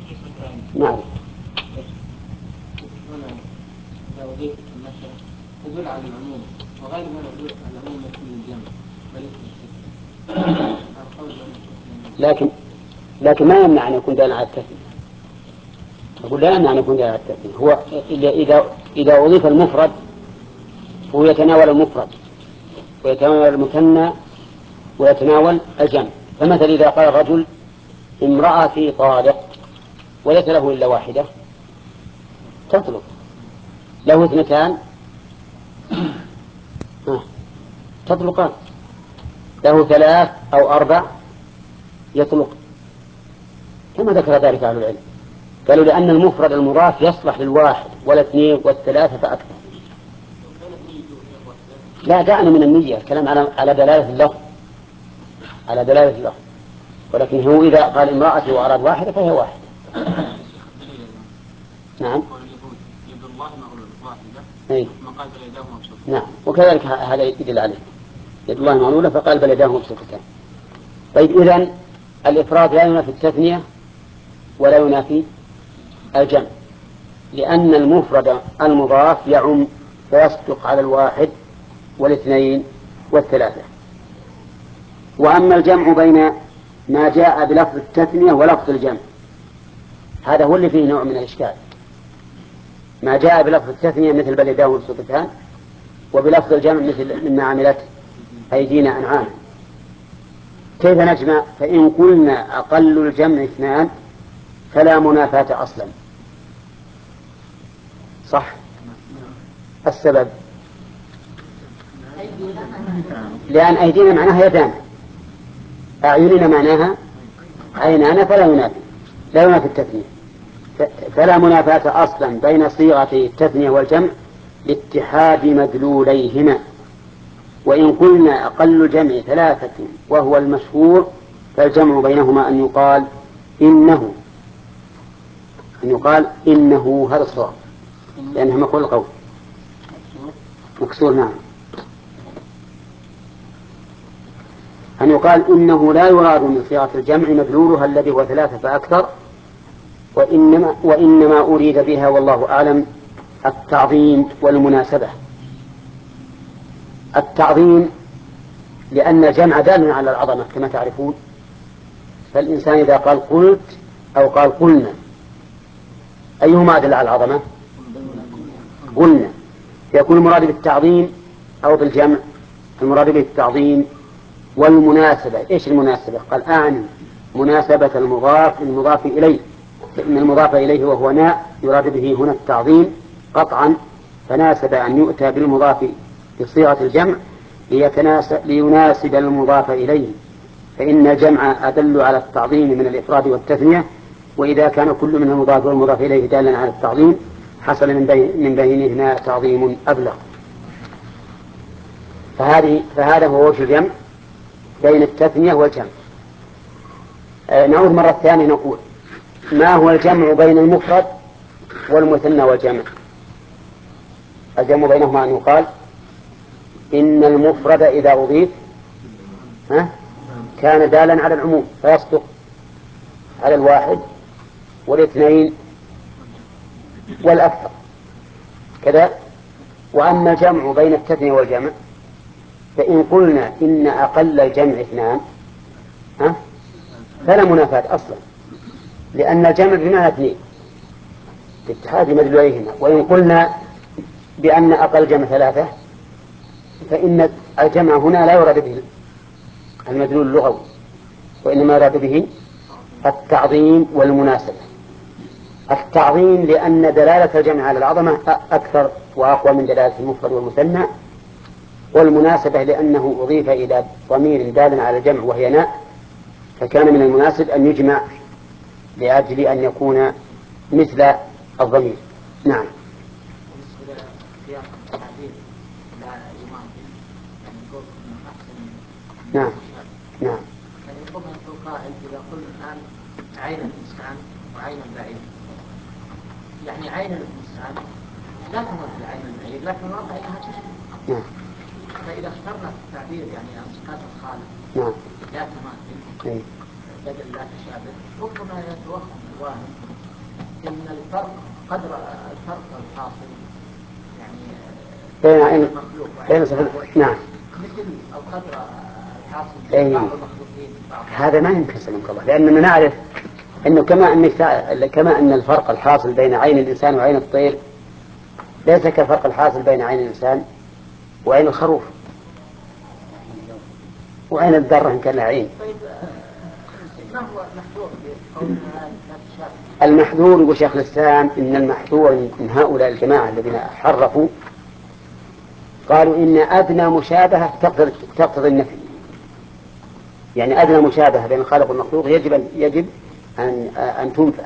نعم. إذا أضيف المسألة تدل على العموم وغالبا العموم يكون الجمع لكن ما يمنع أن يكون دالا على التثنية. أقول لا يمنع أن يكون دالا على التثنية. هو إذا أضيف المفرد هو يتناول المفرد ويتناول المثنى ويتناول الجمع. فمثل إذا قال الرجل امرأتي طالق وليس له إلا واحدة تطلق، له اثنتان تطلقان، له ثلاث أو أربع يطلق، كما ذكر ذلك أهل العلم. قالوا لأن المفرد المضاف يصلح للواحد والاثنين والثلاثة فأكثر. لا دعنا من النية، الكلام على دلالة اللفظ، على دلالة اللفظ. ولكن هو إذا قال امرأتي وأراد واحدة فهي واحدة. نعم. أي. نعم. وكذلك هذا يدل عليه يد الله مغلولة فقال بل يداه مبسوطتان. طيب إذن الإفراد لا ينافي التثنية ولا ينافي الجمع، لأن المفرد المضاف يعم فيصدق على الواحد والاثنين والثلاثة. وأما الجمع بين ما جاء بلفظ التثنية ولفظ الجمع هذا هو اللي فيه نوع من الإشكال. ما جاء بلفظ التثنية مثل بل يداه مبسوطتان، وبلفظ الجمع مثل مما عملت أيدينا أنعام. كيف نجمع؟ فإن قلنا أقل الجمع اثنان فلا منافاة أصلا. صح؟ السبب لأن أيدينا معناها يدان، أعيننا معناها عينانا، فلا ينافي، لا ينافي التثنية. فلا منافاة أصلا بين صيغة التثنية والجمع لاتحاد مدلوليهما. وإن قلنا أقل الجمع ثلاثة وهو المشهور فالجمع بينهما أن يقال إنه هذا الصواب، لأنه مقول القول مكسور. نعم. أن يقال إنه لا يراد من صيغة الجمع مدلولها الذي هو ثلاثة فأكثر، وإنما أريد بها والله أعلم التعظيم والمناسبة. التعظيم لأن الجمع دال على العظمة كما تعرفون، فالإنسان إذا قال قلت أو قال قلنا أيهما دل على العظمة؟ قلنا. يكون المراد بالتعظيم أو بالجمع؟ المراد بالتعظيم والمناسبة. إيش المناسبة؟ قال أعني مناسبة المضاف إليه، فإن المضاف إليه وهو ناء يراد به هنا التعظيم قطعا، فناسب أن يؤتى بالمضاف بصيغة الجمع ليناسب المضاف إليه، فإن الجمع أدل على التعظيم من الإفراد والتثنية، وإذا كان كل من المضاف والمضاف إليه دالا على التعظيم حصل من بينهما تعظيم أبلغ. فهذا هو وجه الجمع بين التثنية والجمع. نعود مرة ثانية نقول ما هو الجمع بين المفرد والمثنى والجمع؟ الجمع بينهما أن يقال إن المفرد إذا أضيف كان دالا على العموم فيصدق على الواحد والاثنين والأكثر كذا. وأما الجمع بين التثنية والجمع فإن قلنا إن أقل الجمع اثنان فلا منافاة أصلا، لأن الجمع بمعنى اثنين لاتحاد مدلوليهما. وإن قلنا بأن أقل جمع ثلاثة فإن الجمع هنا لا يراد به المدلول اللغوي، وإنما يراد به التعظيم والمناسبة. التعظيم لأن دلالة الجمع على العظمة أكثر وأقوى من دلالة المفرد والمثنى، والمناسبة لأنه أضيف إلى ضمير دال على الجمع وهي ناء، فكان من المناسب أن يجمع لأجل أن يكون مثل الضمير. نعم. نعم. نعم. يعني يقول القائل إذا قلنا الآن عين الإنسان وعين البعير، يعني عين الإنسان لا تمثل عين البعير لكن الواقع أنها تشبه. نعم. فإذا اخترنا التعبير يعني عن صفات الخالق نعم. لا تماثل بدل لا تشابه ربما يتوهم الواهم إن الفرق قدر الفرق الحاصل يعني بين المخلوق نعم مثل القدر الحاصل بين بعض المخلوقين هذا ما يمكن سلمك الله، لأننا نعرف أنه كما أن الفرق الحاصل بين عين الإنسان وعين الطير ليس كالفرق الحاصل بين عين الإنسان وعين الخروف وعين الذرة إن كان لها عين. طيب ما هو المحذور بقولنا لا تشابه؟ المحذور يقول شيخ الإسلام إن المحذور من هؤلاء الجماعة الذين حرفوا قالوا إن أدنى مشابهة تقتضي النفي، يعني أدنى مشابهة بين الخالق والمخلوق يجب أن تنفى.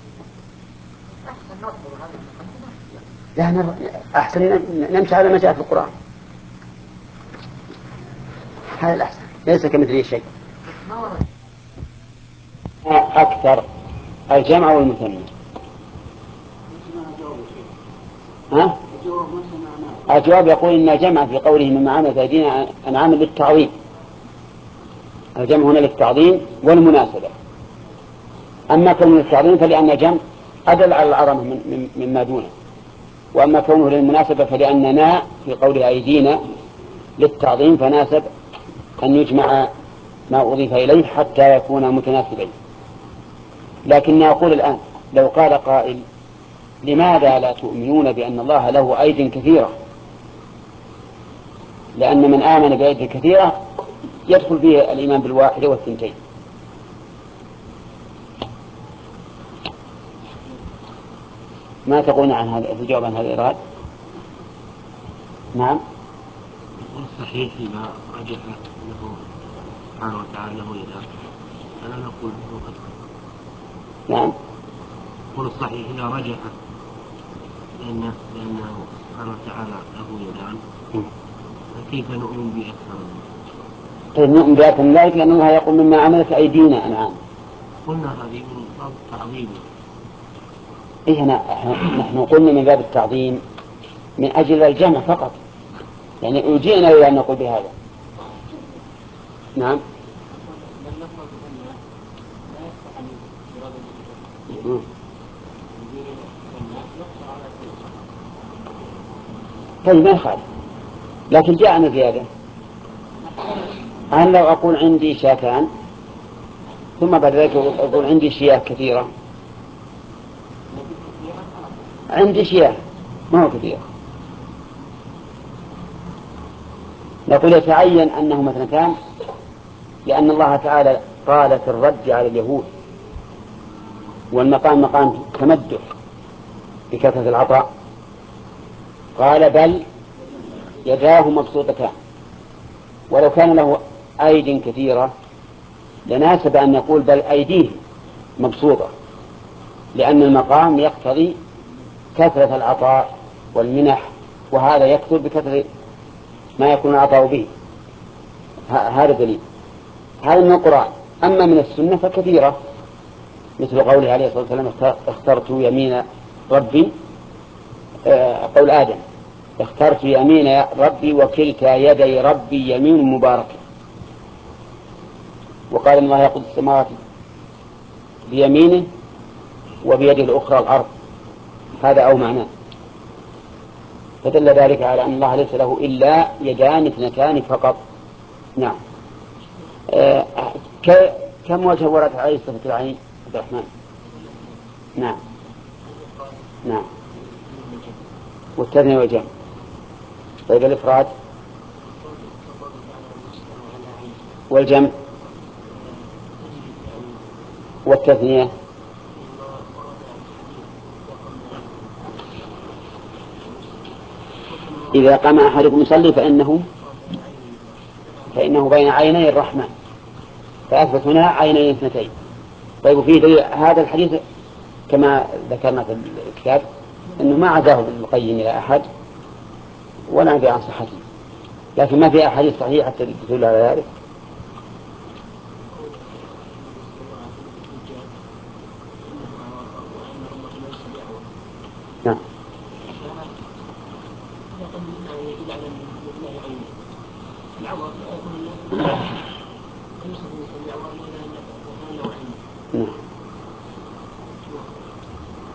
لا أحسن نمشي على ما جاء في القرآن، هذا الأحسن، ليس كمثله شيء. أكثر الجمع والمثنى. ها؟ الجواب يقول إن الجمع في قوله من معاملة أيدينا أنعام للتعظيم، الجمع هنا للتعظيم والمناسبة. أما كونه للتعظيم فلأن الجمع أدل على العظمة مما دونه، وأما كونه للمناسبة فلأننا في قول أيدينا للتعظيم فناسب أن يجمع ما أضيف إليه حتى يكون متناسبين. لكن أقول الآن لو قال قائل لماذا لا تؤمنون بأن الله له أيد كثيرة؟ لأن من آمن بأيد كثيرة يدخل فيه الإيمان بالواحد والثنتين. ما تقولون عن هذا في الجواب عن هذا الإراد؟ نعم. والصحيح إذا رجح له سبحانه وتعالى له يدان فلا نقول له أكثر. نعم. قول الصحيح إذا رجح لأنه سبحانه وتعالى له يدان فكيف نؤمن بأكثر؟ طيب نؤمن بأكثر من ذلك لأن الله يقول مما عملت أيدينا أنعام. قلنا هذه من باب التعظيم. إيه نحن قلنا من باب التعظيم من أجل الجمع فقط، يعني أجينا إلى أن نقول بهذا. نعم. طيب ما يخالف، لكن جاءنا زيادة. أنا لو أقول عندي شاتان ثم بعد ذلك أقول عندي شياه كثيرة، عندي شياه ما هو كثير، نقول يتعين أنهما اثنتان لأن الله تعالى قال في الرد على اليهود والمقام مقام تمدح بكثرة العطاء، قال بل يداه مبسوطتان، ولو كان له أيد كثيرة لناسب أن يقول بل أيديه مبسوطة، لأن المقام يقتضي كثرة العطاء والمنح، وهذا يكثر بكثرة ما يكون العطاء به. هذا دليل. هذا من القرآن. أما من السنة فكثيرة، مثل قوله عليه الصلاة والسلام اخترت يمين ربي، قول آدم اخترت يمين ربي وكلتا يدي ربي يمين مباركة، وقال الله يقود السماوات بيمينه وبيده الأخرى الأرض، هذا أو معناه، فدل ذلك على أن الله ليس له إلا يدان اثنتان فقط. نعم. كم وجه ورد عليه صفة العين عبد الرحمن؟ نعم. نعم. والتثنية والجمع. طيب الإفراد والجمع والتثنية إذا قام أحدكم يصلي فإنه بين عيني الرحمن، فأثبت هنا عيني اثنتين. طيب في هذا الحديث كما ذكرنا في الكتاب أنه ما عزاه ابن القيم إلى أحد ولا ندري عن صحته، لكن ما في أحاديث صحيحة تدل على ذلك. نعم.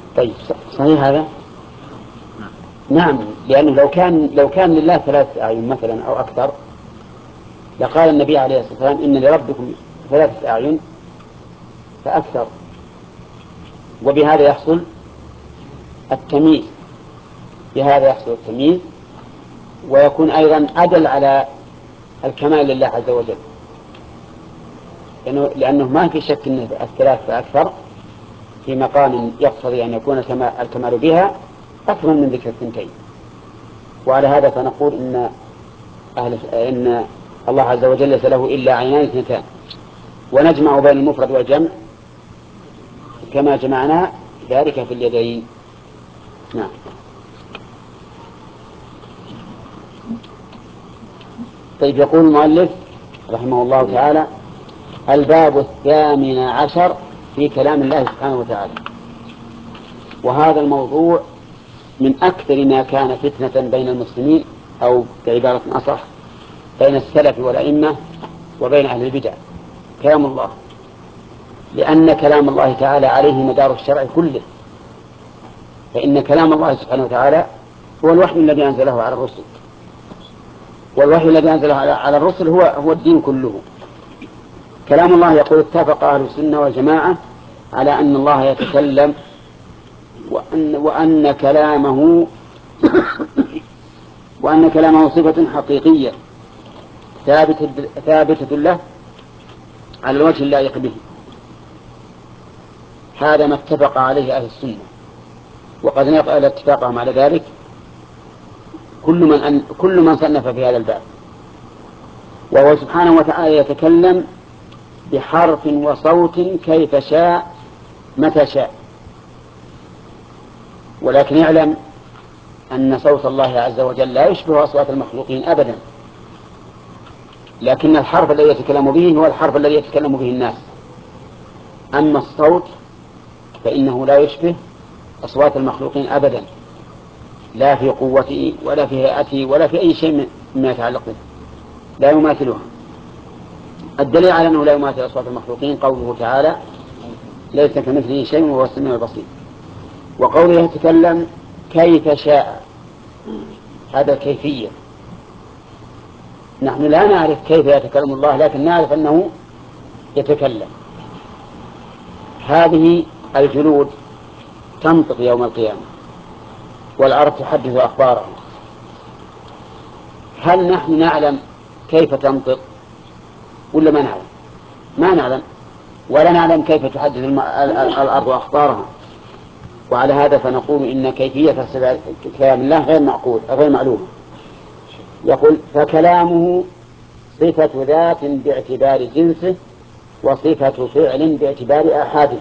طيب صحيح هذا؟ نعم، لأنه لو كان لله 3 أعين مثلا أو أكثر لقال النبي عليه الصلاة والسلام إن لربكم 3 أعين فأكثر، وبهذا يحصل التمييز، بهذا يحصل التمييز، ويكون أيضا أدل على الكمال لله عز وجل، لأنه ما في شك أن 3 فأكثر في مقام يقتضي أن يكون الكمال بها أكمل من ذكر 2. وعلى هذا فنقول إن الله عز وجل ليس له إلا عينان 2، ونجمع بين المفرد والجمع كما جمعنا ذلك في اليدين. نعم. طيب، يقول المؤلف رحمه الله تعالى: الباب 18 في كلام الله سبحانه وتعالى. وهذا الموضوع من أكثر ما كان فتنة بين المسلمين، أو بعبارة أصح بين السلف والأئمة وبين أهل البدع، كلام الله، لأن كلام الله تعالى عليه مدار الشرع كله، فإن كلام الله سبحانه وتعالى هو الوحي الذي أنزله على الرسل، والوحي الذي أنزله على الرسل هو الدين كله. كلام الله يقول: اتفق أهل السنة والجماعة على أن الله يتكلم، وأن كلامه صفة حقيقية ثابتة له على الوجه اللائق به. هذا ما اتفق عليه أهل السنة، وقد نقل اتفاقهم على ذلك كل من صنف في هذا الباب. وهو سبحانه وتعالى يتكلم بحرف وصوت كيف شاء متى شاء، ولكن يعلم أن صوت الله عز وجل لا يشبه أصوات المخلوقين أبدا، لكن الحرف الذي يتكلم به هو الحرف الذي يتكلم به الناس. أما الصوت فإنه لا يشبه أصوات المخلوقين أبدا، لا في قوته ولا في هيئته ولا في أي شيء مما يتعلق به، لا يماثلها. الدليل على أنه لا يماثل أصوات المخلوقين قوله تعالى: ليس كمثله شيء وهو السميع البصير. وقوله يتكلم كيف شاء، هذا كيفية. نحن لا نعرف كيف يتكلم الله، لكن نعرف أنه يتكلم. هذه الجلود تنطق يوم القيامة، والأرض تحدث أخبارها. هل نحن نعلم كيف تنطق ولا ما نعلم؟ ما نعلم، ولا نعلم كيف تحدث الأرض أخبارها. وعلى هذا فنقول إن كيفية كلام الله غير معلومة. يقول: فكلامه صفة ذات باعتبار جنسه، وصفة فعل باعتبار آحاده،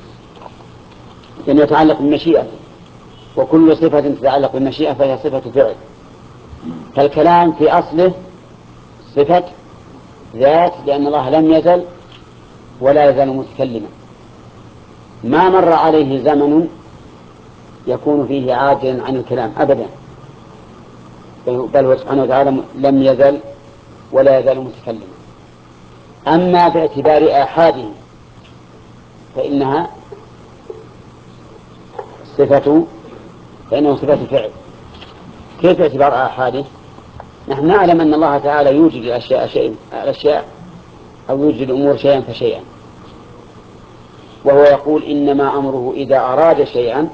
إن يتعلق بالمشيئة، وكل صفة تتعلق بالمشيئة فهي صفة فعل. فالكلام في أصله صفة ذات، لأن الله لم يزل ولا يزال متكلما، ما مر عليه زمن يكون فيه عاجلا عن الكلام أبدا، بل هو سبحانه وتعالى لم يزل ولا يزال متكلما. أما باعتبار آحاده فإنه صفة فعل. كيف باعتبار آحاده؟ نحن نعلم أن الله تعالى يوجد الأشياء أو يوجد الأمور شيئا فشيئا، وهو يقول: إنما أمره إذا أراد شيئا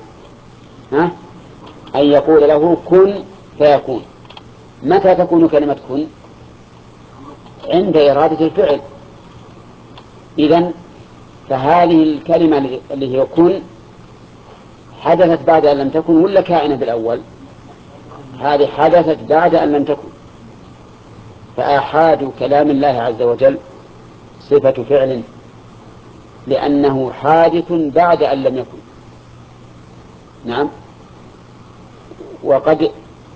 أن يقول له كن فيكون. متى تكون كلمة كن؟ عند إرادة الفعل. إذن فهذه الكلمة اللي هي كن حدثت بعد أن لم تكن ولا كائنة بالأول؟ هذه حدثت بعد أن لم تكن. فآحاد كلام الله عز وجل صفة فعل، لأنه حادث بعد أن لم يكن. نعم. وقد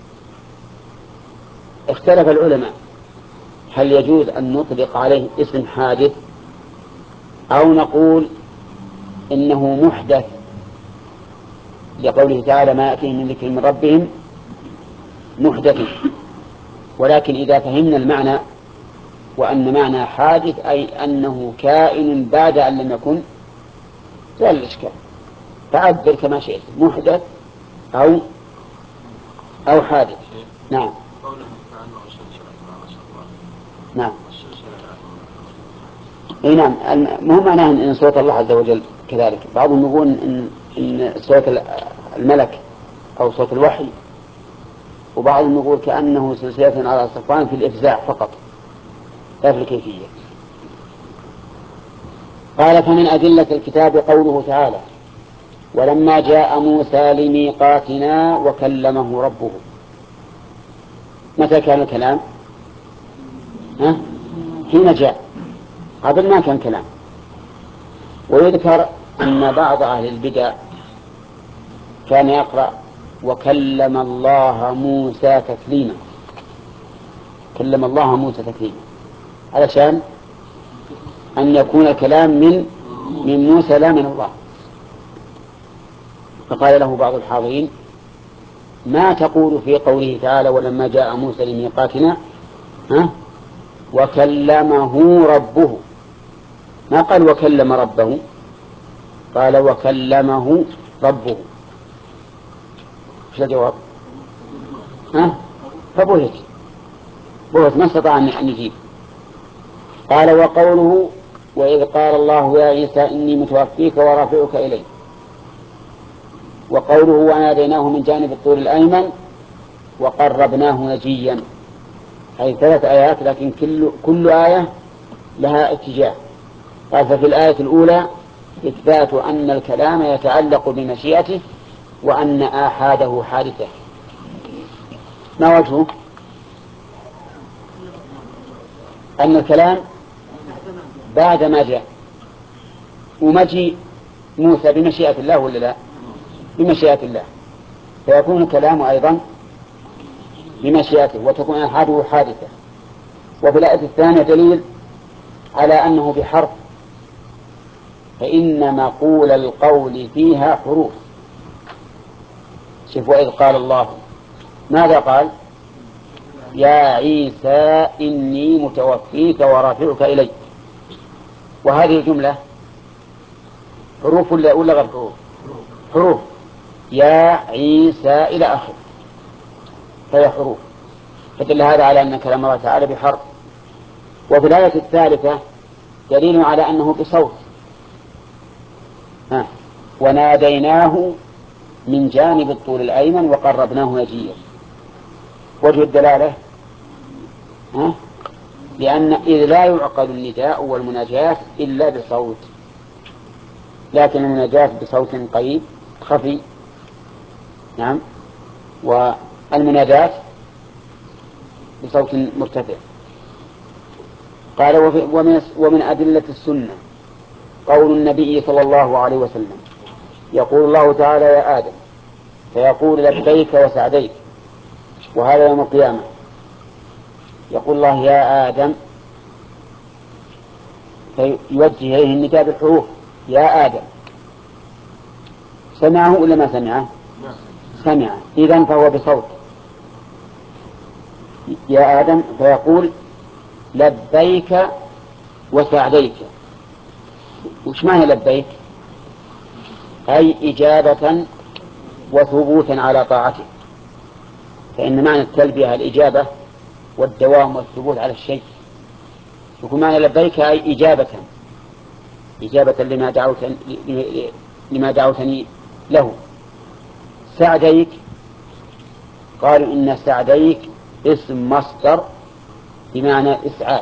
اختلف العلماء هل يجوز أن نطلق عليه اسم حادث أو نقول إنه محدث، لقوله تعالى: ما يأتيهم من ذكر من ربهم محدث. ولكن إذا فهمنا المعنى وأن معنى حادث أي أنه كائن بعد أن لم يكن زال الإشكال. فعبر كما شئت، محدث أو حادث. نعم. نعم. اي نعم. مو معناه ان صوت الله عز وجل كذلك. بعضهم يقول ان صوت الملك او صوت الوحي، وبعضهم يقول كأنه سلسلة على صفوان في الإفزاع فقط لا في الكيفية. قال: فمن أدلة الكتاب قوله تعالى: ولما جاء موسى لميقاتنا وكلمه ربه. متى كان الكلام؟ حين جاء، قبل ما كان كلام. ويذكر أن بعض أهل البدع كان يقرأ وكلم الله موسى تكليما، كلم الله موسى تكليما، علشان أن يكون كلام من موسى لا من الله. فقال له بعض الحاضرين: ما تقول في قوله تعالى: ولما جاء موسى لميقاتنا وكلمه ربه؟ ما قال وكلم ربه، قال وكلمه ربه. ايش الجواب؟ فبهت ما استطاع أن يجيب. قال: وقوله: وإذ قال الله يا عيسى إني متوفيك ورافعك إلي. وقوله: وناديناه من جانب الطور الأيمن وقربناه نجيا. هذه 3 آيات، لكن كل آية لها اتجاه. قال: ففي الآية الأولى إثبات أن الكلام يتعلق بمشيئته وأن آحاده حادثة. ما وجهه؟ أن الكلام بعد ما جاء، ومجيء موسى بمشيئة الله ولا لا؟ بمشيئة الله، فيكون الكلام أيضا بمشيئته وتكون آحاده حادثة. وفي الآية الثانية دليل على أنه بحرف، فإن مقول القول فيها حروف. شوف: وإذ قال الله، ماذا قال؟ يا عيسى إني متوفيك ورافعك إلي. وهذه الجملة حروف ولا غير حروف؟ حروف. يا عيسى إلى آخر، فهي حروف، فدل هذا على أن كلام الله تعالى بحرف. وفي الآية الثالثة دليل على أنه بصوت. وناديناه من جانب الطور الأيمن وقربناه نجيا. وجه الدلالة لأن إذ لا يعقل النداء والمناجاة إلا بصوت، لكن المناجاة بصوت قريب خفي. نعم. والمناداة بصوت مرتفع. قال: ومن أدلة السنة قول النبي صلى الله عليه وسلم: يقول الله تعالى: يا آدم، فيقول: لبيك وسعديك. وهذا يوم القيامة. يقول الله: يا آدم، فيوجه إليه النداء بالحروف: يا آدم. سمعه ولا ما سمعه؟ سمعه. إذن فهو بصوت. يا آدم، فيقول: لبيك وسعديك. وش معنى لبيك؟ أي إجابة وثبوتا على طاعته. فإن معنى التلبية الإجابة والدوام والثبوت على الشيء. يكون معنى لبيك أي إجابة لما دعوتني له. سعديك، قالوا إن سعديك اسم مصدر بمعنى إسعاد،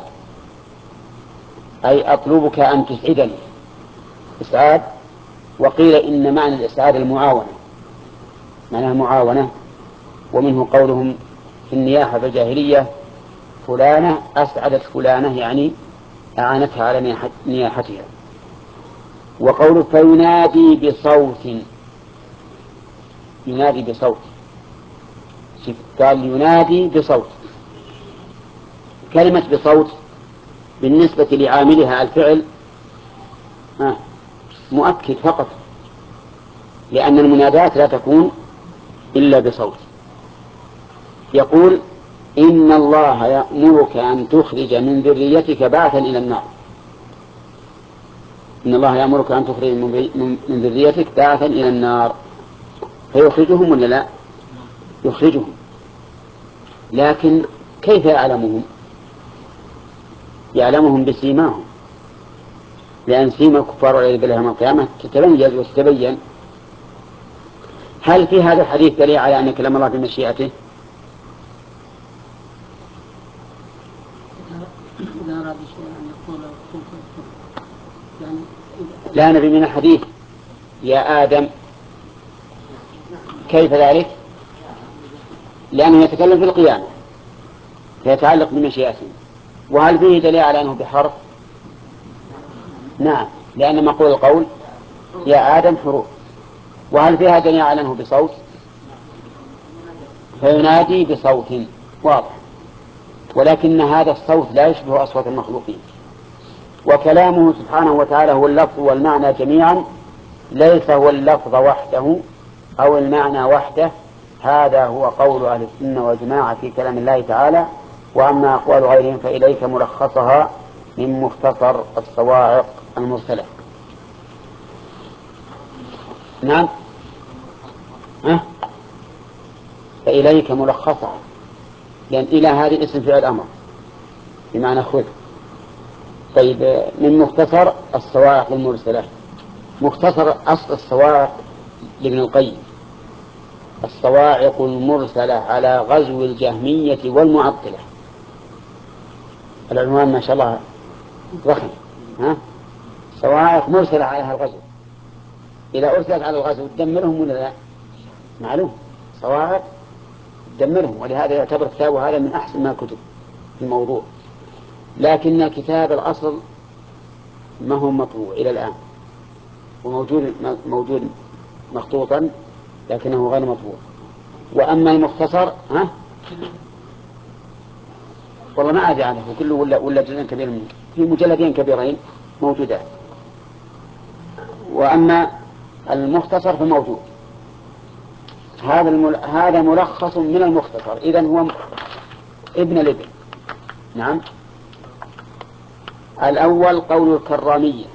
أي أطلبك أن تسعدني، إسعاد. وقيل إن معنى الإسعاد المعاونة، معنى المعاونة. ومنه قولهم في النياحة في الجاهلية: فلانة أسعدت فلانة، يعني أعانتها على نياحتها. وقول فينادي بصوت، ينادي بصوت، قال ينادي بصوت. كلمة بصوت بالنسبة لعاملها الفعل مؤكد فقط، لأن المنادات لا تكون إلا بصوت. يقول: إن الله يأمرك أن تخرج من ذريتك بعثا إلى النار. إن الله يأمرك أن تخرج من ذريتك دعاة إلى النار، فيخرجهم ولا لا؟ يخرجهم، لكن كيف يعلمهم؟ يعلمهم بسيماهم، لأن سيما الكفار والعياذ بالله يوم القيامة تتميز وتتبين. هل في هذا الحديث دليل على أن كلام الله بمشيئته؟ إذا أراد شيئا أن يقول كن فيكون، يعني لا نبي من الحديث يا آدم، كيف ذلك؟ لأنه يتكلم في القيامة فيتعلق بمشيئته. وهل فيه دليل على أنه بحرف؟ نعم، لأن مقول القول يا آدم حروف. وهل فيها دليل على أنه بصوت؟ فينادي بصوت واضح، ولكن هذا الصوت لا يشبه أصوات المخلوقين. وكلامه سبحانه وتعالى هو اللفظ والمعنى جميعا، ليس هو اللفظ وحده أو المعنى وحده. هذا هو قول أهل السنة والجماعة في كلام الله تعالى. وأما أقوال غيرهم فإليك ملخصها من مختصر الصواعق المرسلة. نعم، فإليك ملخصها، لأن إلى هذه اسم فعل أمر بمعنى خذ. طيب، من مختصر الصواعق المرسلة. مختصر أصل الصواعق لابن القيم: الصواعق المرسلة على غزو الجهمية والمعطلة. العنوان ما شاء الله ضخم، صواعق مرسلة على الغزو. إذا أرسلت على الغزو تدمرهم ولا لا؟ معلوم، صواعق تدمرهم، ولهذا يعتبر كتابه هذا من أحسن ما كتب في الموضوع. لكن الكتاب الأصل ما هو مطبوع إلى الآن، وموجود مخطوطا لكنه غير مطبوع. وأما المختصر والله ما أدري عنه كله ولا جزء كبير منه، في مجلدين كبيرين موجودات. وأما المختصر فموجود. هذا ملخص من المختصر، إذن هو ابن الابن. نعم. الأول قول الكرامية،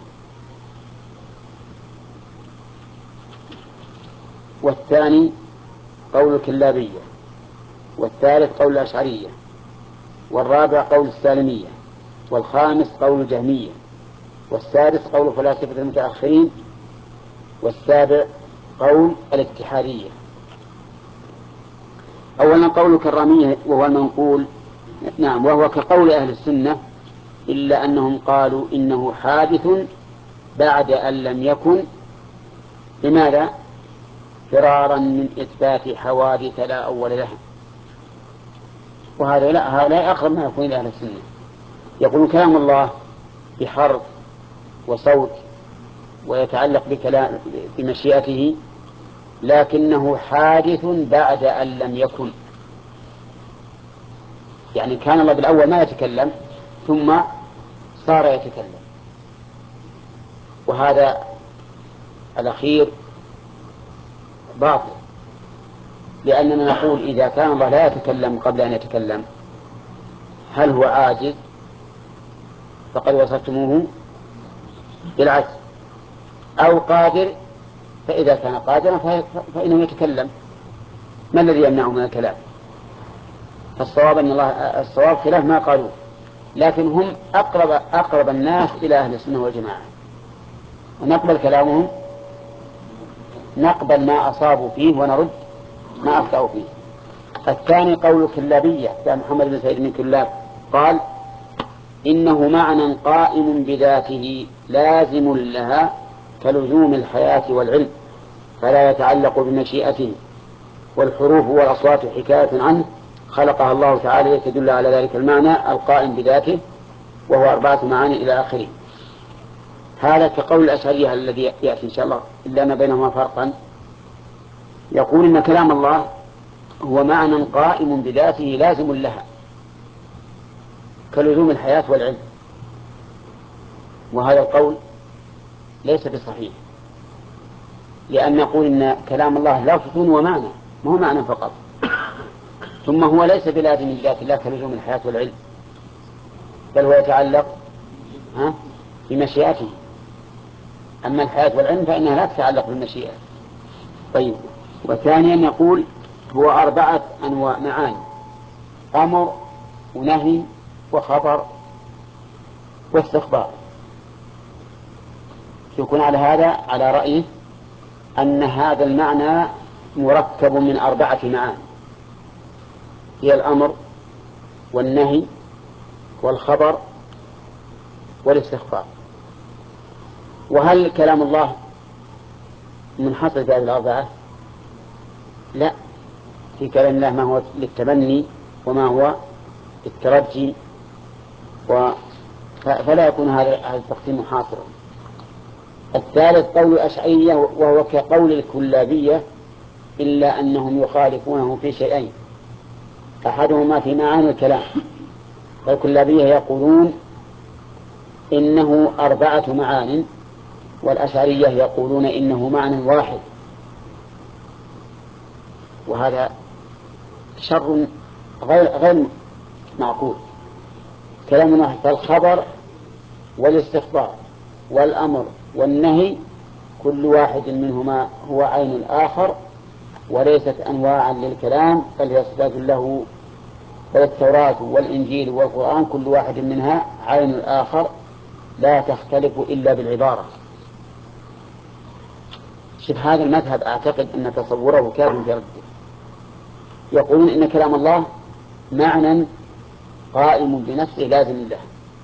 والثاني قول الكلابية، والثالث قول الأشعرية، والرابع قول السالمية، والخامس قول الجهمية، والسادس قول فلاسفة المتأخرين، والسابع قول الاتحادية. أولا قول الكرامية وهو المنقول، نعم، وهو كقول أهل السنة، إلا أنهم قالوا إنه حادث بعد أن لم يكن. لماذا؟ فرارا من إثبات حوادث لا أول لها. وهذا لا أقرب ما يكون إلى أهل السنة. يقول كلام الله بحرف وصوت ويتعلق بمشيئته، لكنه حادث بعد أن لم يكن. يعني كان الله بالأول ما يتكلم ثم صار يتكلم. وهذا الأخير باطل، لأننا نقول إذا كان الله لا يتكلم قبل أن يتكلم هل هو عاجز؟ فقد وصفتموه بالعجز. أو قادر، فإذا كان قادرا فإنه يتكلم. ما الذي يمنعه من الكلام؟ فالصواب أن الصواب خلاف ما قالوا، لكن هم أقرب الناس إلى أهل السنة والجماعة، ونقبل كلامهم، نقبل ما أصابوا فيه ونرد ما أخطأوا فيه. الثاني قول الكلابية، كان محمد بن سعيد من كلاب قال إنه معنى قائم بذاته لازم لها كلزوم الحياة والعلم، فلا يتعلق بمشيئته، والحروف والأصوات حكاية عنه خلقها الله تعالى يتدل على ذلك المعنى القائم بذاته، وهو 4 معاني إلى آخره. هذا كقول الأشعرية الذي يأتي إن شاء الله، إلا ما بينهما فرقا. يقول إن كلام الله هو معنى قائم بذاته لازم لها كلزوم الحياة والعلم، وهذا القول ليس بصحيح، لأن نقول إن كلام الله لفظ ومعنى، ما هو معنى فقط. ثم هو ليس بلازم لذات الله كلزوم الحياة والعلم، بل هو يتعلق بمشيئته. أما الحياة والعلم فإنها لا تتعلق بالمشيئة. طيب. وثانيا يقول هو 4 أنواع معاني: أمر ونهي وخبر واستخبار. يكون على هذا على رأيه أن هذا المعنى مركب من 4 معاني، هي الأمر والنهي والخبر والاستخبار. وهل كلام الله منحصر في هذه ال4؟ لا، في كلام الله ما هو للتمني وما هو للترجي، فلا يكون هذا التقسيم حاصرا. الثالث قول الأشعرية وهو كقول الكلابية، إلا أنهم يخالفونه في شيئين: أحدهما في معاني الكلام، فالكلابية يقولون إنه 4 معان، والأشعرية يقولون إنه معنى واحد، وهذا شر غير معقول. كلام واحد، فالخبر والاستخبار والأمر والنهي كل واحد منهما هو عين الآخر، وليست أنواعا للكلام، بل هي صفات له. فالتوراة والإنجيل والقرآن كل واحد منها عين الآخر، لا تختلف إلا بالعبارة. شوف هذا المذهب أعتقد أن تصوره كاف في رده. يقولون إن كلام الله معنى قائم بنفسه لازم له،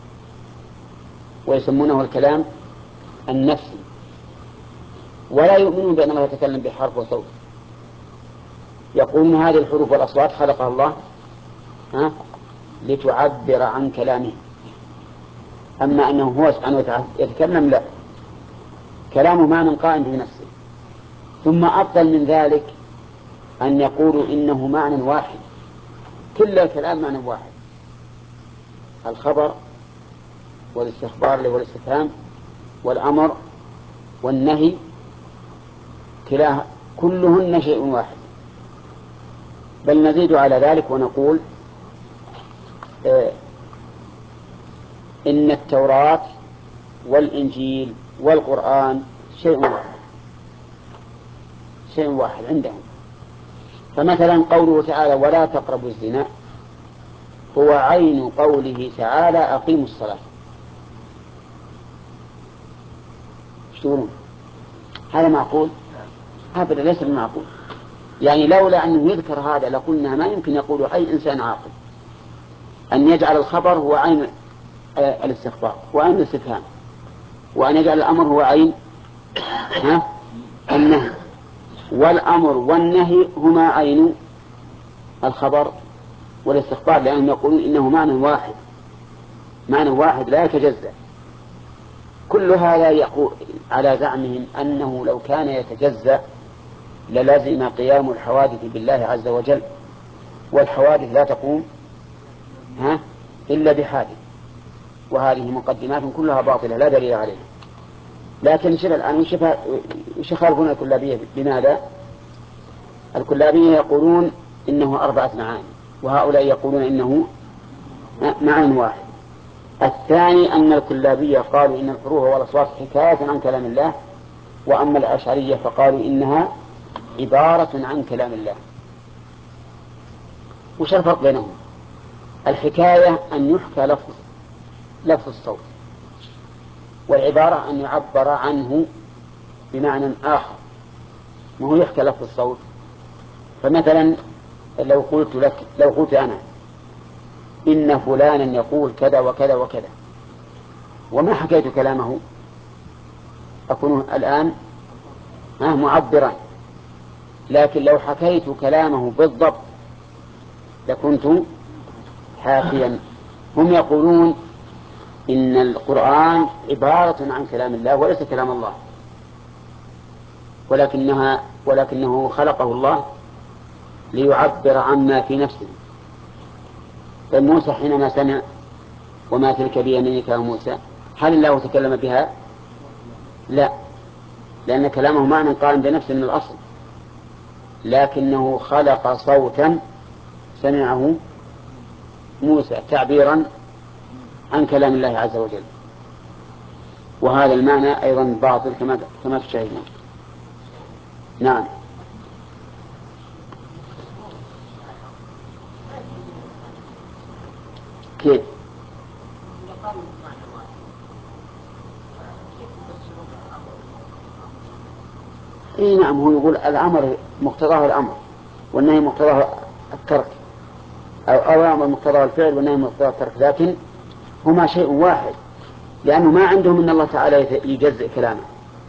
ويسمونه الكلام النفسي، ولا يؤمنون بأن الله يتكلم بحرف وصوت. يقولون هذه الحروف والأصوات خلقها الله لتعبر عن كلامه، أما أنه هو سبحانه وتعالى يتكلم لا، كلامه معنى قائم بنفسه. ثم أفضل من ذلك أن يقولوا إنه معنى واحد، كل الكلام معنى واحد: الخبر والاستخبار والاستفهام والأمر والنهي كلهن شيء واحد. بل نزيد على ذلك ونقول إن التوراة والإنجيل والقرآن شيء واحد عندهم. فمثلا قوله تعالى ولا تقربوا الزنا هو عين قوله تعالى أقيموا الصلاة. شتقولون؟ هذا معقول؟ هذا ليس معقول. يعني لولا أنه يذكر هذا لقلنا ما يمكن يقول أي إنسان عاقل أن يجعل الخبر هو عين الاستخبار وعين الاستفهام، وأن يجعل الأمر هو عين النهي، والأمر والنهي هما عين الخبر والاستخبار، لأنهم يقولون إنه معنى واحد لا يتجزأ. كل هذا يقول على زعمهم أنه لو كان يتجزأ للازم قيام الحوادث بالله عز وجل، والحوادث لا تقوم إلا بحادث، وهذه مقدمات كلها باطلة لا دليل عليها. لكن شوف الآن وش يخالفون الكلابية بماذا؟ الكلابية يقولون إنه 4 معاني، وهؤلاء يقولون إنه معنى واحد. الثاني أن الكلابية قالوا إن الحروف والأصوات حكاية عن كلام الله، وأما الأشعرية فقالوا إنها عبارة عن كلام الله. وش الفرق بينهم؟ الحكاية أن يحكى لفظ الصوت، والعبارة أن يعبر عنه بمعنى آخر، ما هو يحكى لفظ الصوت. فمثلا لو قلت أنا إن فلانا يقول كذا وكذا وكذا، وما حكيت كلامه، أكون الآن معبرا. لكن لو حكيت كلامه بالضبط لكنت حاكيا. هم يقولون إن القرآن عبارة عن كلام الله وليس كلام الله، ولكنه خلقه الله ليعبر عما في نفسه. فموسى حينما سمع وما تلك بيمينك يا موسى، هل الله تكلم بها؟ لا، لأن كلامه معنى قائم بنفسه من الأصل، لكنه خلق صوتا سمعه موسى تعبيرا عن كلام الله عز وجل. وهذا المعنى أيضا باطل كما تشاهدون. نعم. كيف؟ اي نعم، هو يقول الأمر مقتضاه الأمر والنهي مقتضاه الترك، أو الأمر مقتضاه الفعل والنهي مقتضاه الترك، لكن هما شيء واحد، لأنه ما عندهم أن الله تعالى يجزئ كلامه،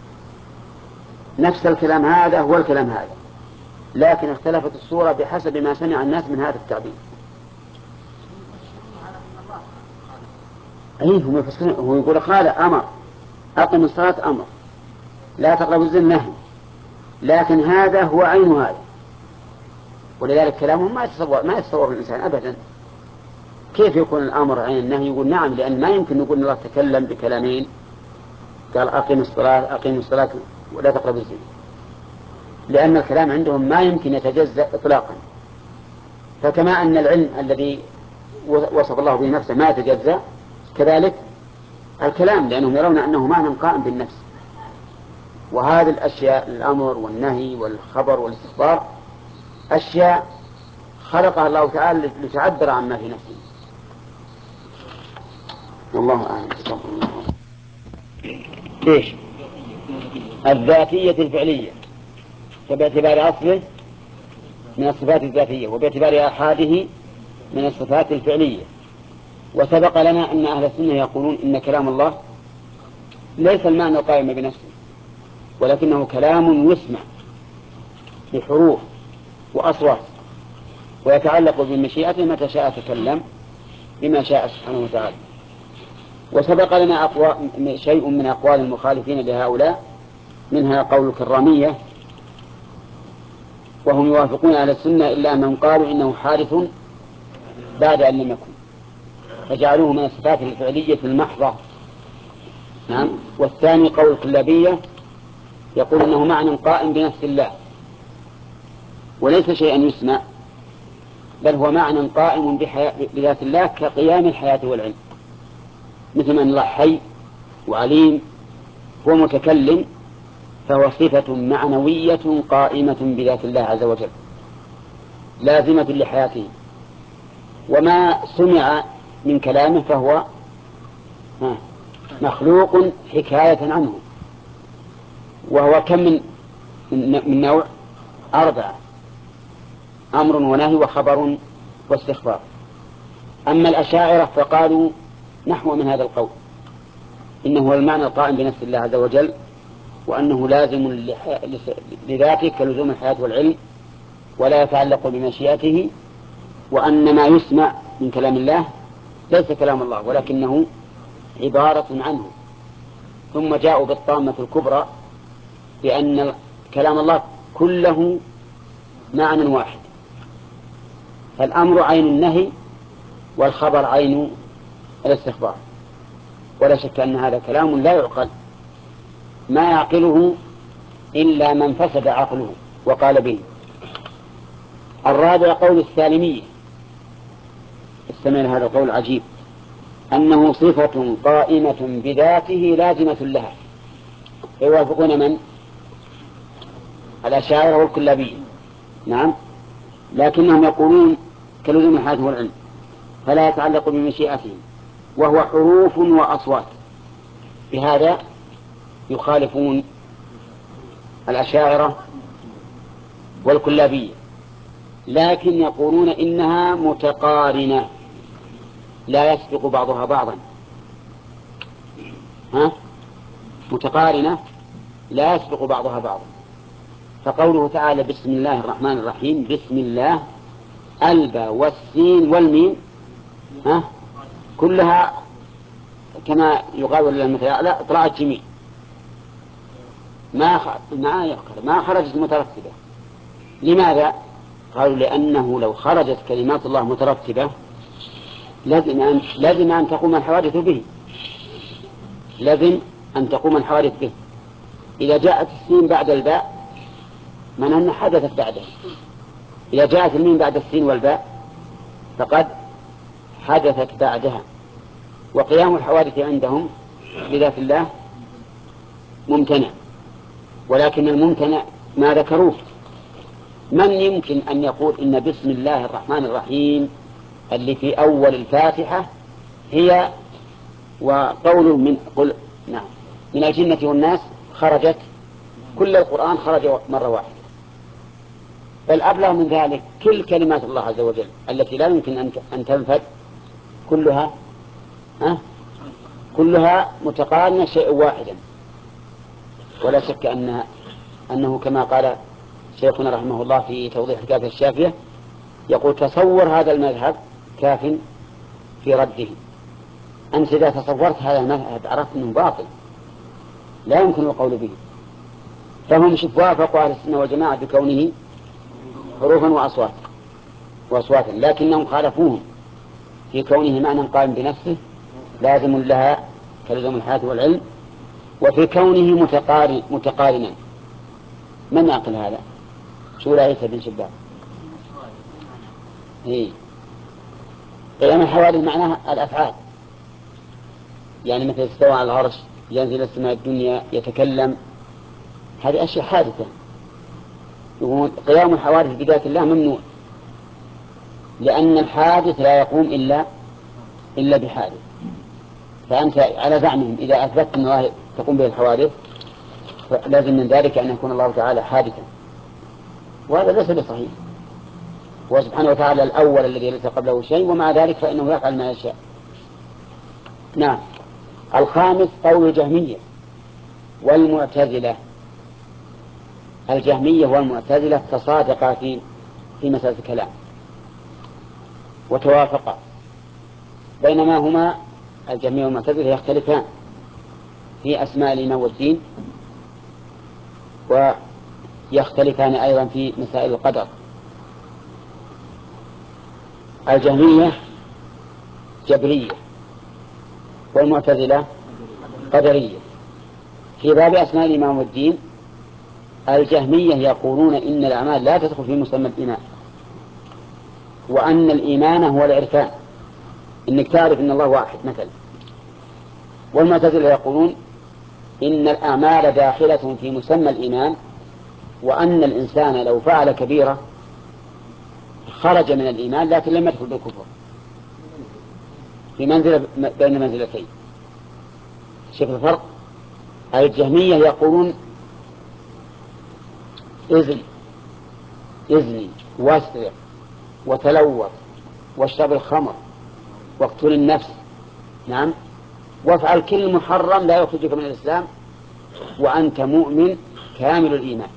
نفس الكلام هذا هو الكلام هذا، لكن اختلفت الصورة بحسب ما سمع الناس من هذا التعبير. أيه هم يفسرون، هو يقول قال أمر أقم الصلاة أمر، لا تقربوا الزنا نهي، لكن هذا هو عين هذا، ولذلك كلامهم ما يتصور الإنسان أبدا كيف يكون الأمر عين النهي. يقول نعم، لأن ما يمكن نقول الله تكلم بكلامين، قال أقم الصلاة ولا تقربوا الزنا، لأن الكلام عندهم ما يمكن يتجزأ إطلاقا. فكما أن العلم الذي وصف الله به نفسه ما يتجزأ، كذلك الكلام، لأنهم يرون أنه معنى قائم بالنفس. وهذه الأشياء الأمر والنهي والخبر والاستخبار أشياء خلقها الله تعالى لتعبر عما في نفسه. والله أعلم. إيش الذاتية الفعلية؟ فباعتبار أصله من الصفات الذاتية، وباعتبار آحاده من الصفات الفعلية. وسبق لنا أن أهل السنة يقولون إن كلام الله ليس المعنى القائم بنفسه، ولكنه كلام يسمع بحروف وأصوات، ويتعلق بمشيئته متى شاء تكلم بما شاء سبحانه وتعالى. وسبق لنا شيء من أقوال المخالفين لهؤلاء، منها قول الكرامية، وهم يوافقون على السنة إلا أنهم قالوا إنه حادث بعد أن لم يكن، فجعلوه من الصفات الفعلية المحضة. نعم. والثاني قول الكلابية، يقول إنه معنى قائم بنفس الله وليس شيئا يسمع، بل هو معنى قائم بذات الله كقيام الحياة والعلم، مثل ما أن الله حي وعليم ومتكلم، فهو صفة معنوية قائمة بذات الله عز وجل لازمة لحياته. وما سمع من كلامه فهو مخلوق حكاية عنه. وهو كم من نوع؟ 4: أمر ونهي وخبر واستخبار. أما الأشاعرة فقالوا نحو من هذا القول، إنه هو المعنى القائم بنفس الله عز وجل، وأنه لازم لذاته كلزوم الحياة والعلم، ولا يتعلق بمشيئته، وأن ما يسمع من كلام الله ليس كلام الله ولكنه عبارة عنه. ثم جاءوا بالطامة الكبرى بأن كلام الله كله معنى واحد، فالأمر عين النهي والخبر عين الاستخبار. ولا شك أن هذا كلام لا يعقل، ما يعقله إلا من فسد عقله وقال به. الرابع قول السالمية، استمع هذا القول عجيب، أنه صفة قائمة بذاته لازمة لها. يوافقون من؟ الأشاعرة والكلابية. نعم، لكنهم يقولون كلزوم الحياة والعلم، فلا يتعلق بمشيئته، وهو حروف وأصوات. بهذا يخالفون الأشاعرة والكلابية، لكن يقولون إنها متقارنة لا يسبق بعضها بعضا. متقارنة لا يسبق بعضها بعضا. فقوله تعالى بسم الله الرحمن الرحيم، بسم الله، الباء والسين والميم كلها كما يقال للمثل لا طلعت جميع، ما خرجت مترتبة. لماذا؟ قالوا لأنه لو خرجت كلمات الله مترتبة لازم أن تقوم الحوادث به، لازم أن تقوم الحوادث به. إذا جاءت السين بعد الباء معناه أنها حدثت بعده، إذا جاءت الميم بعد السين والباء فقد حدثت بعدها. وقيام الحوادث عندهم بذات الله ممتنع، ولكن الممتنع ما ذكروه. من يمكن أن يقول إن بسم الله الرحمن الرحيم اللي في أول الفاتحة هي وقوله من الجنة والناس خرجت، كل القرآن خرج مرة واحدة، بل أبلغ من ذلك كل كلمات الله عز وجل التي لا يمكن أن تنفذ كلها متقارنة شيء واحدا. ولا شك أنه كما قال شيخنا رحمه الله في توضيح الكافية الشافية، يقول تصور هذا المذهب كاف في رده. أنت إذا تصورت هذا المذهب عرفت أنه باطل لا يمكن القول به. فهم وافقوا أهل السنة والجماعة بكونه حروفا وأصواتا، لكنهم خالفوهم في كونه معنى قائم بنفسه لازم لها كلزم الحياة والعلم، وفي كونه متقارنا. من يعقل هذا؟ شو عيسى بن شباب؟ قيام الحوادث معناها الأفعال، يعني مثل استوى على العرش، ينزل السماء الدنيا، يتكلم، هذه أشياء حادثة. يقول قيام الحوادث بذات الله ممنوع، لأن الحادث لا يقوم إلا بحادث. فأنت على زعمهم إذا أثبت أن الله تقوم به الحوادث فلازم من ذلك أن يكون الله تعالى حادثا، وهذا ليس بصحيح. هو سبحانه وتعالى الأول الذي ليس قبله شيء، ومع ذلك فإنه يفعل ما يشاء. نعم. الخامس قول الجهمية والمعتزلة. الجهمية والمعتزلة تصادقا في مسألة الكلام وتوافقا، بينما هما الجهمية والمعتزلة يختلفان في أسماء الإيمان والدين، ويختلفان أيضا في مسائل القدر. الجهمية جبرية والمعتزلة قدرية. في باب أسماء الإيمان والدين الجهمية يقولون إن الأعمال لا تدخل في مسمى الإيمان، وأن الإيمان هو العرفان، إنك تعرف إن الله واحد مثلا. والمعتزلة يقولون إن الأعمال داخلة في مسمى الإيمان، وأن الإنسان لو فعل كبيرة خرج من الإيمان لكن لم يدخل بالكفر، في منزلة بين منزلتين. شوف الفرق. الجهمية يقولون إذني واسرق وتلوث واشرب الخمر واقتل النفس، نعم، وافعل كل محرم لا يخرجك من الإسلام وأنت مؤمن كامل الإيمان.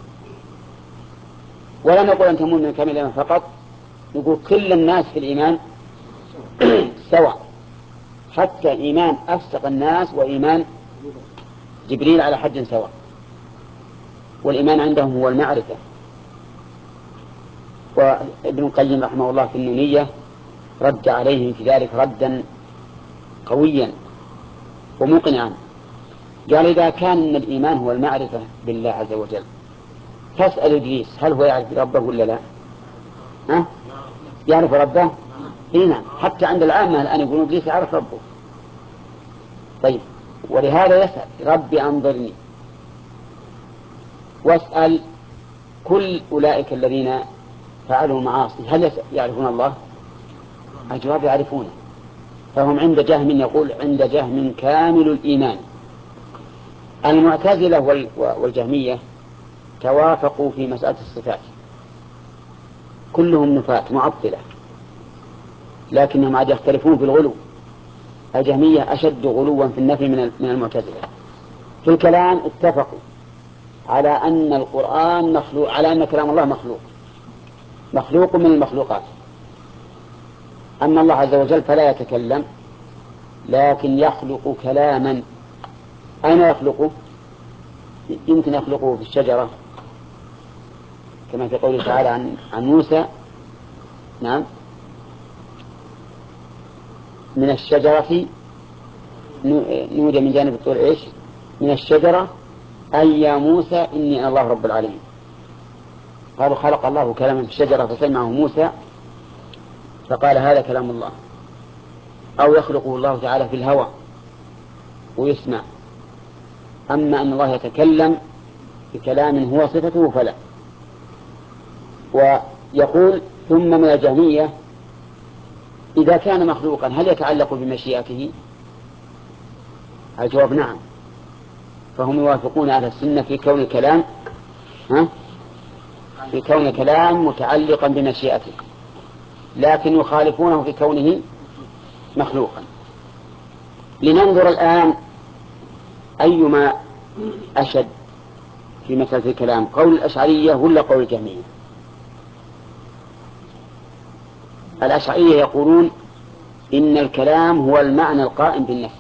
ولا نقول أنت مؤمن كامل الإيمان فقط، نقول كل الناس في الإيمان سواء، حتى إيمان أفسق الناس وإيمان جبريل على حد سواء. والإيمان عندهم هو المعرفة. وابن القيم رحمه الله في النونية رد عليهم في ذلك ردا قويا ومقنعا. قال إذا كان الإيمان هو المعرفة بالله عز وجل فاسأل إبليس هل هو يعرف ربه ولا لا؟ يعرف ربه؟ نعم، حتى عند العامة الآن يقولون إبليس يعرف ربه. طيب، ولهذا يسأل ربي أنظرني، واسأل كل أولئك الذين فعلوا معاصي هل يعرفون الله؟ الجواب يعرفونه. فهم عند جهم، يقول عند جهم كامل الإيمان. المعتزلة والجهمية توافقوا في مسألة الصفات، كلهم نفاة معطلة، لكنهم عاد يختلفون في الغلو. الجهمية أشد غلوا في النفي من المعتزلة. في الكلام اتفقوا على أن القرآن مخلوق، على أن كلام الله مخلوق من المخلوقات. أما الله عز وجل فلا يتكلم لكن يخلق كلاما. أين يخلقه؟ يمكن يخلقه في الشجرة كما في قوله تعالى عن موسى، نعم، من الشجرة نودي من جانب الطور إيش؟ من الشجرة أي يا موسى إني أنا الله رب العالمين. قالوا خلق الله كلاما في الشجرة فسمعه موسى فقال هذا كلام الله. أو يخلقه الله تعالى في الهواء ويسمع. أما أن الله يتكلم بكلام هو صفته فلا. ويقول ثم من الجهمية إذا كان مخلوقا هل يتعلق بمشيئته؟ الجواب نعم، فهم يوافقون أهل السنة في كون الكلام في كون الكلام متعلقا بمشيئته، لكن يخالفونه في كونه مخلوقا. لننظر الآن أيما أشد في مسألة الكلام، قول الأشعرية ولا قول الجهمية؟ الأشعرية يقولون إن الكلام هو المعنى القائم بالنفس،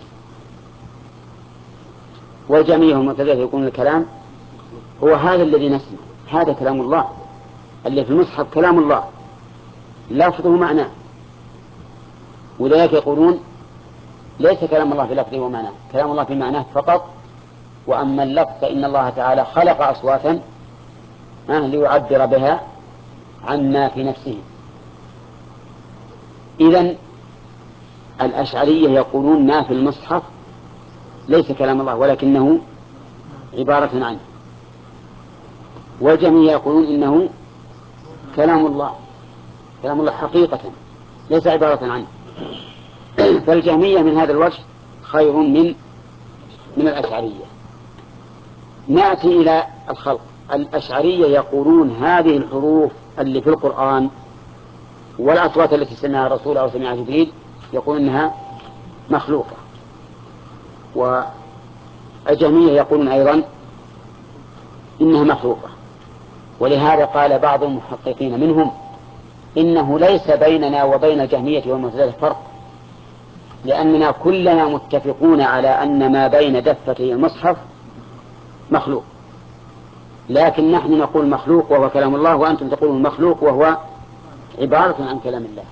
والجهمية والمعتزلة يقولون الكلام هو هذا الذي نسمع، هذا كلام الله اللي في المصحف كلام الله لفظه معناه، ولذلك يقولون ليس كلام الله في لفظه ومعناه، كلام الله في معناه فقط، وأما اللفظ فإن الله تعالى خلق أصواتا ليعبر بها عما في نفسه. إذن الأشعرية يقولون ما في المصحف ليس كلام الله ولكنه عبارة عنه، والجميع يقولون إنه كلام الله، كلام الله حقيقة ليس عبارة عنه. فالجهمية من هذا الوجه خير من الأشعرية. نأتي إلى الخلق. الأشعرية يقولون هذه الحروف اللي في القرآن والأصوات التي سمعها الرسول أو سمعها جبريل يقولون إنها مخلوقة، والجهمية يقولون أيضا إنها مخلوقة. ولهذا قال بعض المحققين منهم إنه ليس بيننا وبين الجهمية والمعتزلة فرق، لأننا كلنا متفقون على أن ما بين دفتي المصحف مخلوق، لكن نحن نقول مخلوق وهو كلام الله، وأنتم تقولون مخلوق وهو عبارة عن كلام الله.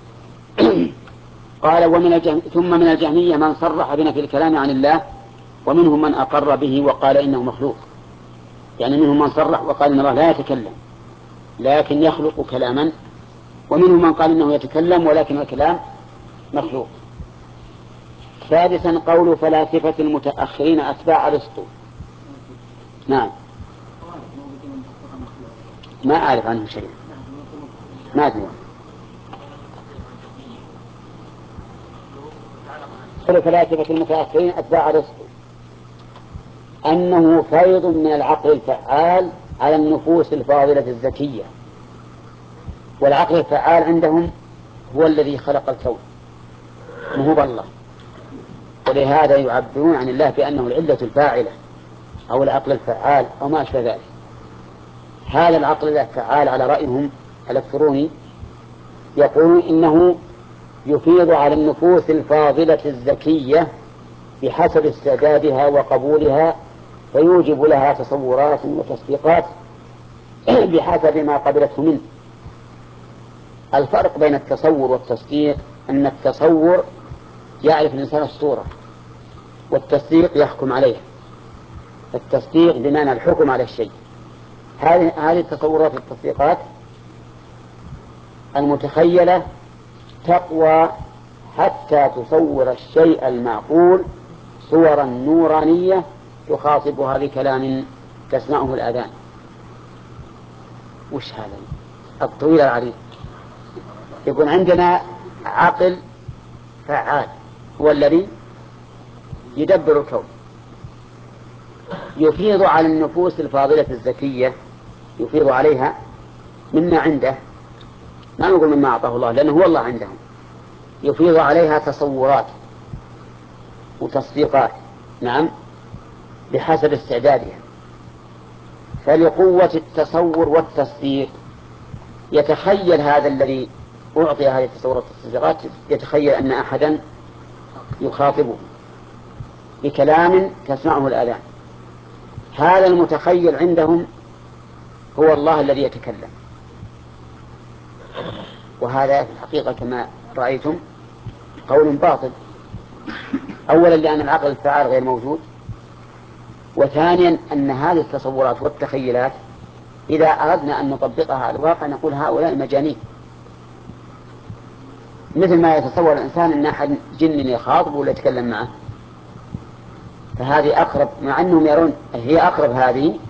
قال ثم من الجهمية من صرح بنفي الكلام عن الله، ومنهم من أقر به وقال إنه مخلوق، يعني منهم من صرح وقال إن الله لا يتكلم لكن يخلق كلاما، ومنهم من قال إنه يتكلم ولكن الكلام مخلوق. سادسا قول فلاسفة المتأخرين أتباع أرسطو. نعم، ما أعرف عنه شيء، ما أدري. قول فلاسفة المتأخرين أتباع أرسطو أنه فيض من العقل الفعال على النفوس الفاضلة الذكية، والعقل الفعال عندهم هو الذي خلق الكون وهو الله، ولهذا يعبرون عن الله بأنه العلة الفاعلة أو العقل الفعال أو ما أشبه ذلك. هذا العقل الفعال على رأيهم الإلكتروني يقولون إنه يفيض على النفوس الفاضلة الذكية بحسب استعدادها وقبولها، فيوجب لها تصورات وتصديقات بحسب ما قبلته منه. الفرق بين التصور والتصديق أن التصور يعرف الإنسان الصورة، والتصديق يحكم عليه. التصديق بمعنى الحكم على الشيء. هذه التصورات والتصديقات المتخيلة تقوى حتى تصور الشيء المعقول صورا نورانية تخاطبها بكلام تسمعه الآذان. وش هذا الطويل العريض؟ يكون عندنا عقل فعال هو الذي يدبر الكون، يفيض على النفوس الفاضلة الذكية، يفيض عليها مما عنده، ما نقول مما أعطاه الله لأنه هو الله عندهم، يفيض عليها تصورات وتصديقات، نعم، بحسب استعدادها. فلقوة التصور والتصديق يتخيل هذا الذي أعطي هذه التصورات والتصديقات، يتخيل أن أحدا يخاطبه بكلام تسمعه الآذان. هذا المتخيل عندهم هو الله الذي يتكلم، وهذا في الحقيقة كما رأيتم قول باطل. أولا لأن العقل الفعال غير موجود، وثانيا أن هذه التصورات والتخيلات إذا أردنا أن نطبقها على الواقع نقول هؤلاء مجانين، مثل ما يتصور الإنسان أن أحد جن يخاطب ولا يتكلم معه، فهذه أقرب، مع أنهم يرون هي أقرب هذه